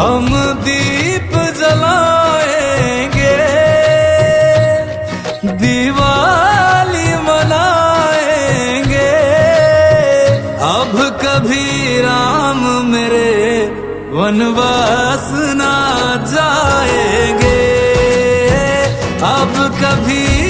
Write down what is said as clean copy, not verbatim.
हम दीप जलाएंगे, दिवाली मनाएंगे। अब कभी राम मेरे वनवास ना जाएंगे, अब कभी